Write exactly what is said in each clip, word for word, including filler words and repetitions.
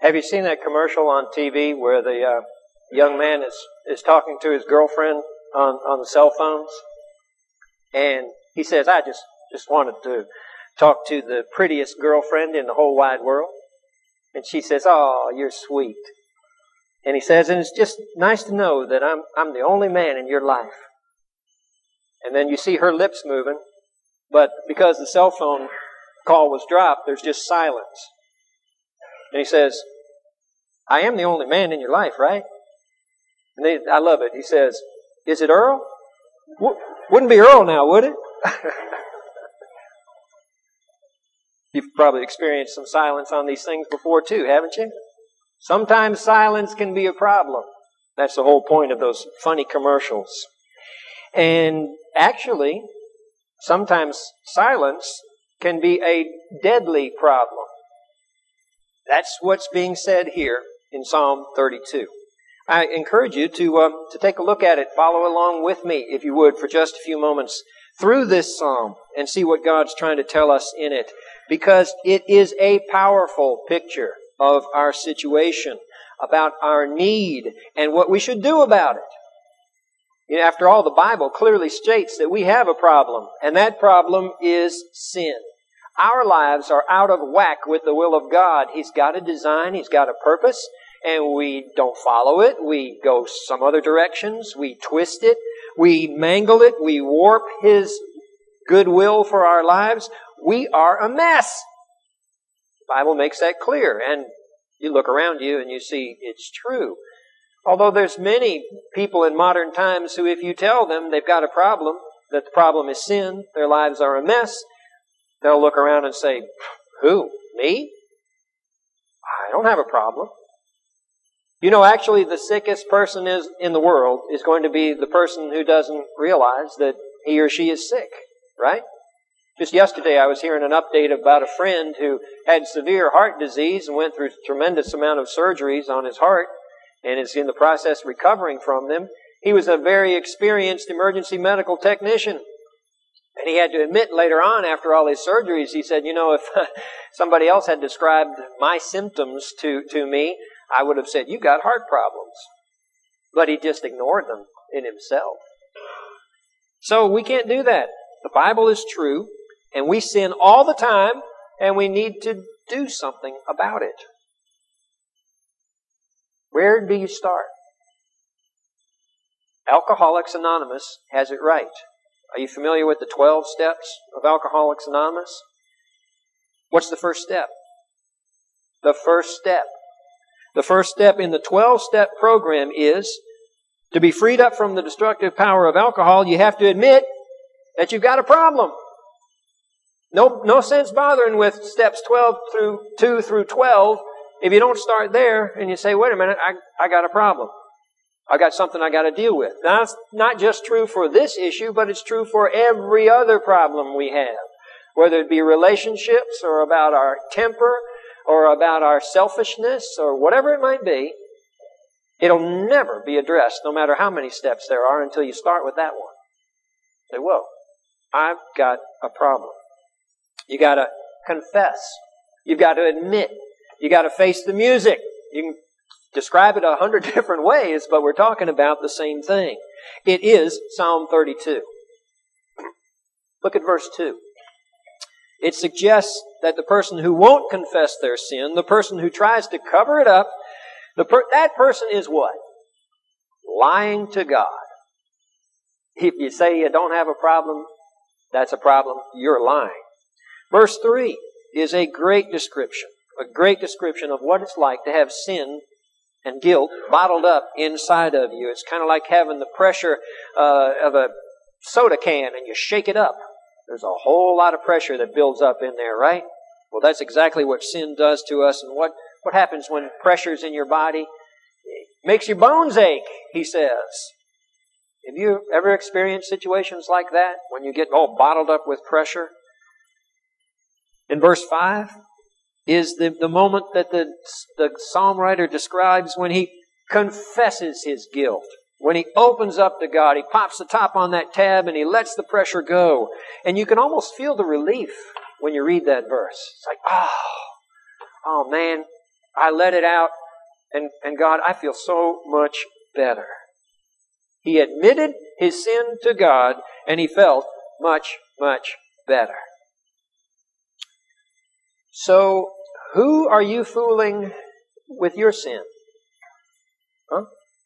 Have you seen that commercial on T V where the uh, young man is, is talking to his girlfriend on, on the cell phones? And he says, I just, just wanted to talk to the prettiest girlfriend in the whole wide world. And she says, oh, you're sweet. And he says, and it's just nice to know that I'm, I'm the only man in your life. And then you see her lips moving, but because the cell phone call was dropped, there's just silence. And he says, I am the only man in your life, right? And they, I love it. He says, is it Earl? W- wouldn't be Earl now, would it? You've probably experienced some silence on these things before too, haven't you? Sometimes silence can be a problem. That's the whole point of those funny commercials. And actually, sometimes silence can be a deadly problem. That's what's being said here in Psalm thirty-two. I encourage you to um, to take a look at it. Follow along with me, if you would, for just a few moments through this psalm and see what God's trying to tell us in it. Because it is a powerful picture of our situation, about our need, and what we should do about it. You know, after all, the Bible clearly states that we have a problem, and that problem is sin. Our lives are out of whack with the will of God. He's got a design, He's got a purpose, and we don't follow it. We go some other directions. We twist it. We mangle it. We warp His goodwill for our lives. We are a mess. The Bible makes that clear, and you look around you and you see it's true. Although there's many people in modern times who, if you tell them they've got a problem, that the problem is sin, their lives are a mess, they'll look around and say, who? Me? I don't have a problem. You know, actually the sickest person is in the world is going to be the person who doesn't realize that he or she is sick, right? Just yesterday I was hearing an update about a friend who had severe heart disease and went through a tremendous amount of surgeries on his heart and is in the process of recovering from them. He was a very experienced emergency medical technician. And he had to admit later on, after all his surgeries, he said, you know, if somebody else had described my symptoms to, to me, I would have said, you got heart problems. But he just ignored them in himself. So we can't do that. The Bible is true, and we sin all the time, and we need to do something about it. Where do you start? Alcoholics Anonymous has it right. Are you familiar with the twelve steps of Alcoholics Anonymous? What's the first step? The first step. The first step in the twelve-step program is to be freed up from the destructive power of alcohol, you have to admit that you've got a problem. No, no sense bothering with steps twelve through two through twelve if you don't start there and you say, wait a minute, I, I got a problem. I got something I got to deal with. Now, it's not just true for this issue, but it's true for every other problem we have. Whether it be relationships or about our temper or about our selfishness or whatever it might be, it'll never be addressed no matter how many steps there are until you start with that one. Say, whoa, I've got a problem. You got to confess. You've got to admit. You got to face the music. You can describe it a hundred different ways, but we're talking about the same thing. It is Psalm thirty-two. Look at verse two. It suggests that the person who won't confess their sin, the person who tries to cover it up, the per- that person is what? Lying to God. If you say you don't have a problem, that's a problem. You're lying. Verse three is a great description, a great description of what it's like to have sin and guilt bottled up inside of you. It's kind of like having the pressure uh, of a soda can and you shake it up. There's a whole lot of pressure that builds up in there, right? Well, that's exactly what sin does to us. And what, what happens when pressure's in your body? It makes your bones ache, he says. Have you ever experienced situations like that when you get all bottled up with pressure? In verse five is the, the moment that the, the psalm writer describes when he confesses his guilt. When he opens up to God, he pops the top on that tab and he lets the pressure go. And you can almost feel the relief when you read that verse. It's like, oh, oh man, I let it out, and, and God, I feel so much better. He admitted his sin to God, and he felt much, much better. So, who are you fooling with your sin? Huh?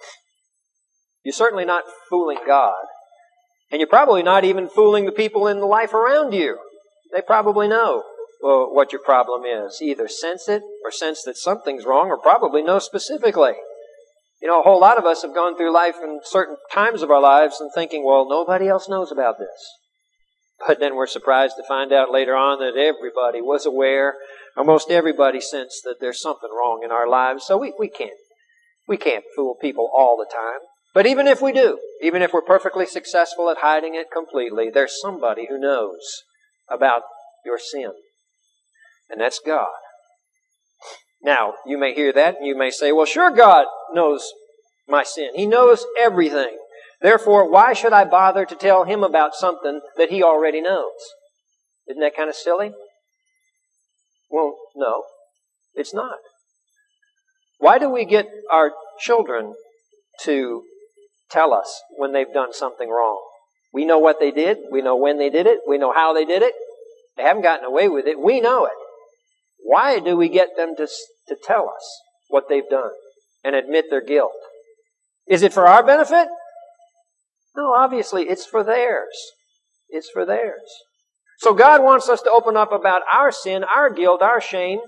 You're certainly not fooling God. And you're probably not even fooling the people in the life around you. They probably know well, what your problem is. Either sense it or sense that something's wrong, or probably know specifically. You know, a whole lot of us have gone through life in certain times of our lives and thinking, well, nobody else knows about this. But then we're surprised to find out later on that everybody was aware, or most everybody sensed that there's something wrong in our lives. So we, we can't, we can't fool people all the time. But even if we do, even if we're perfectly successful at hiding it completely, there's somebody who knows about your sin. And that's God. Now, you may hear that and you may say, well, sure, God knows my sin. He knows everything. Therefore, why should I bother to tell Him about something that He already knows? Isn't that kind of silly? Well, no, it's not. Why do we get our children to tell us when they've done something wrong? We know what they did. We know when they did it. We know how they did it. They haven't gotten away with it. We know it. Why do we get them to, to tell us what they've done and admit their guilt? Is it for our benefit? No, obviously it's for theirs. It's for theirs. So God wants us to open up about our sin, our guilt, our shame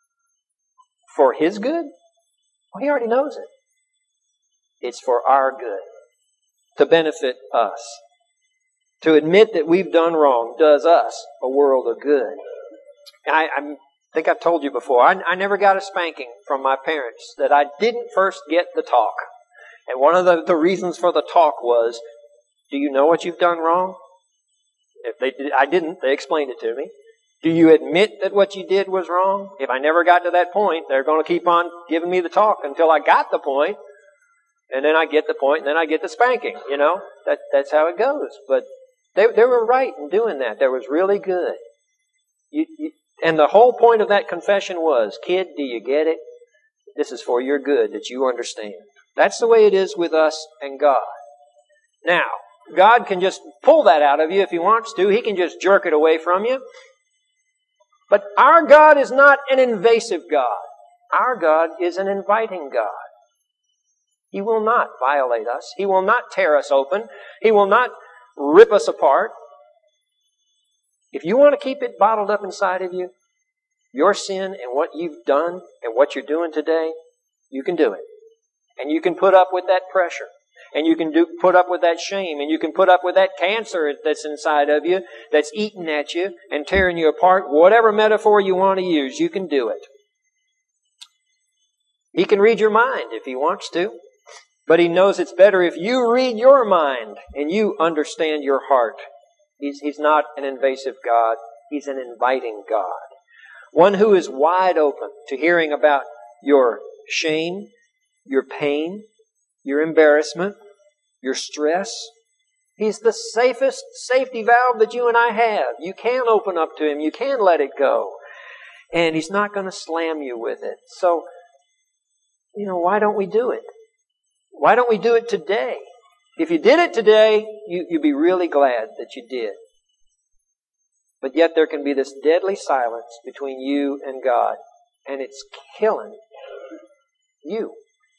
for His good? Well, He already knows it. It's for our good, to benefit us. To admit that we've done wrong does us a world of good. I, I think I've told you before, I, I never got a spanking from my parents that I didn't first get the talk. And one of the, the reasons for the talk was, do you know what you've done wrong? If they did, I didn't, they explained it to me. Do you admit that what you did was wrong? If I never got to that point, they're going to keep on giving me the talk until I got the point. And then I get the point, and then I get the spanking. You know, that that's how it goes. But they they were right in doing that. That was really good. You, you, and the whole point of that confession was, kid, do you get it? This is for your good, that you understand. That's the way it is with us and God. Now, God can just pull that out of you if He wants to. He can just jerk it away from you. But our God is not an invasive God. Our God is an inviting God. He will not violate us. He will not tear us open. He will not rip us apart. If you want to keep it bottled up inside of you, your sin and what you've done and what you're doing today, you can do it. And you can put up with that pressure. And you can do, put up with that shame. And you can put up with that cancer that's inside of you, that's eating at you and tearing you apart. Whatever metaphor you want to use, you can do it. He can read your mind if He wants to. But He knows it's better if you read your mind and you understand your heart. He's, he's not an invasive God. He's an inviting God. One who is wide open to hearing about your shame, your pain, your embarrassment, your stress. He's the safest safety valve that you and I have. You can open up to Him. You can let it go. And He's not going to slam you with it. So, you know, why don't we do it? Why don't we do it today? If you did it today, you, you'd be really glad that you did. But yet there can be this deadly silence between you and God. And it's killing you.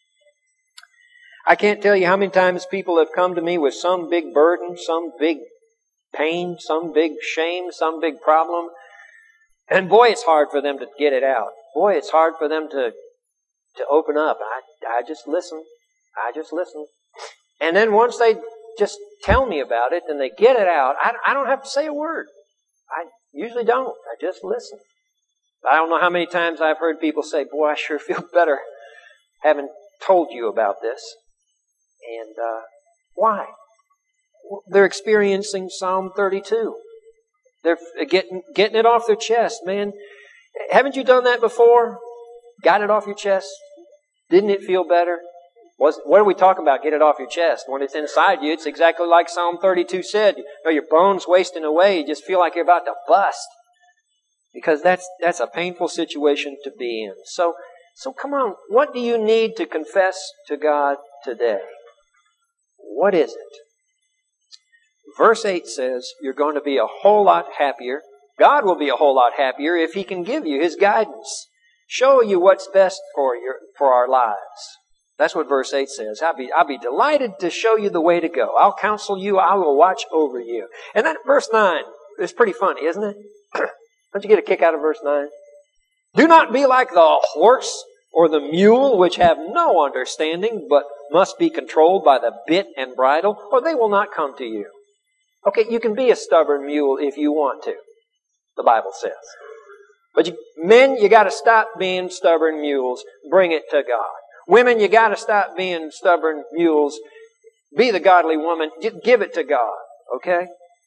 I can't tell you how many times people have come to me with some big burden, some big pain, some big shame, some big problem. And boy, it's hard for them to get it out. Boy, it's hard for them to, to open up. I, I just listen. I just listen. And then once they just tell me about it and they get it out, I, I don't have to say a word. I usually don't. I just listen. I don't know how many times I've heard people say, boy, I sure feel better having told you about this. And uh, why? They're experiencing Psalm thirty-two. They're getting getting it off their chest, man. Haven't you done that before? Got it off your chest? Didn't it feel better? Was, what are we talking about? Get it off your chest. When it's inside you, it's exactly like Psalm thirty-two said. You know, your bones wasting away. You just feel like you're about to bust. Because that's that's a painful situation to be in. So, So come on, what do you need to confess to God today? What is it? Verse eight says you're going to be a whole lot happier. God will be a whole lot happier if He can give you His guidance. Show you what's best for your for our lives. That's what verse eight says. I'll be, I'll be delighted to show you the way to go. I'll counsel you. I will watch over you. And then verse nine is pretty funny, isn't it? Don't you get a kick out of verse nine? Do not be like the horse or the mule, which have no understanding, but must be controlled by the bit and bridle, or they will not come to you. Okay, you can be a stubborn mule if you want to, the Bible says. But you, men, you got to stop being stubborn mules. Bring it to God. Women, you got to stop being stubborn mules. Be the godly woman. Give it to God. Okay?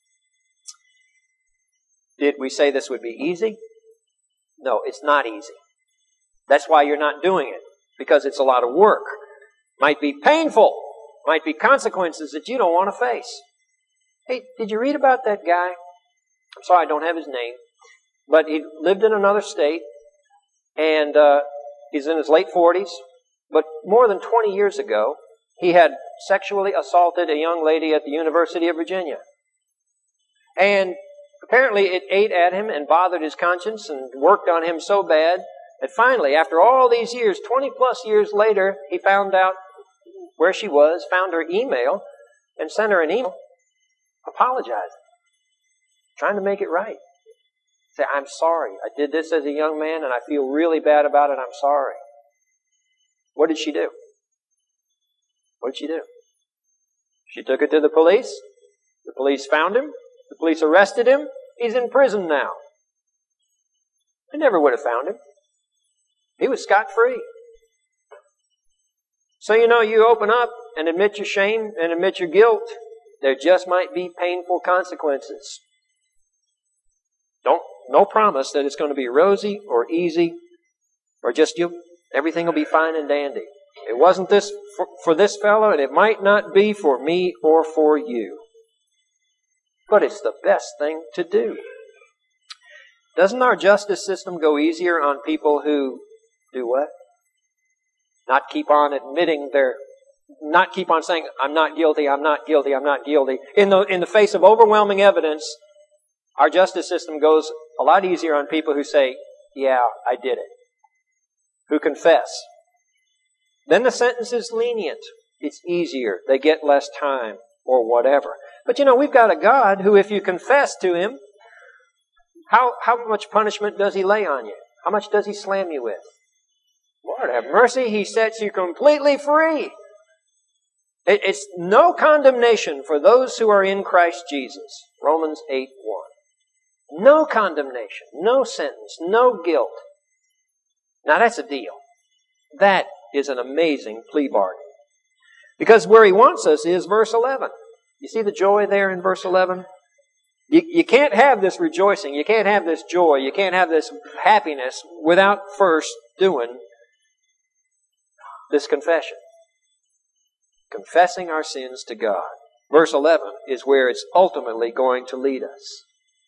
Did we say this would be easy? No, it's not easy. That's why you're not doing it. Because it's a lot of work. Might be painful. Might be consequences that you don't want to face. Hey, did you read about that guy? I'm sorry, I don't have his name. But he lived in another state. And uh, he's in his late forties. But more than twenty years ago, he had sexually assaulted a young lady at the University of Virginia. And apparently it ate at him and bothered his conscience and worked on him so bad that finally, after all these years, twenty plus years later, he found out where she was, found her email, and sent her an email apologizing, trying to make it right. Say, I'm sorry. I did this as a young man and I feel really bad about it. I'm sorry. What did she do? What did she do? She took it to the police. The police found him. The police arrested him. He's in prison now. They never would have found him. He was scot-free. So, you know, you open up and admit your shame and admit your guilt. There just might be painful consequences. Don't, no promise that it's going to be rosy or easy or just you. Everything will be fine and dandy. It wasn't this for, for this fellow, and it might not be for me or for you. But it's the best thing to do. Doesn't our justice system go easier on people who do what? Not keep on admitting their, not keep on saying, I'm not guilty, I'm not guilty, I'm not guilty. In the, in the face of overwhelming evidence, our justice system goes a lot easier on people who say, yeah, I did it. Who confess. Then the sentence is lenient. It's easier. They get less time or whatever. But you know, we've got a God who, if you confess to Him, how, how much punishment does He lay on you? How much does He slam you with? Lord have mercy, He sets you completely free. It, it's no condemnation for those who are in Christ Jesus. Romans eight one. No condemnation, no sentence, no guilt. Now that's a deal. That is an amazing plea bargain. Because where He wants us is verse eleven. You see the joy there in verse eleven? You, you can't have this rejoicing, you can't have this joy, you can't have this happiness without first doing this confession. Confessing our sins to God. Verse eleven is where it's ultimately going to lead us.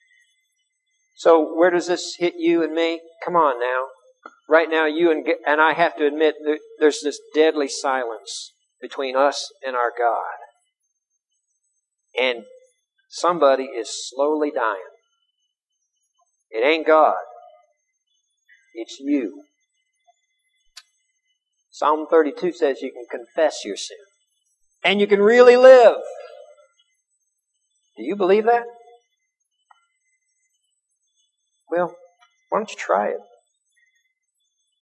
So where does this hit you and me? Come on now. Right now, you and, and I have to admit that there's this deadly silence between us and our God. And somebody is slowly dying. It ain't God. It's you. Psalm thirty-two says you can confess your sin. And you can really live. Do you believe that? Well, why don't you try it?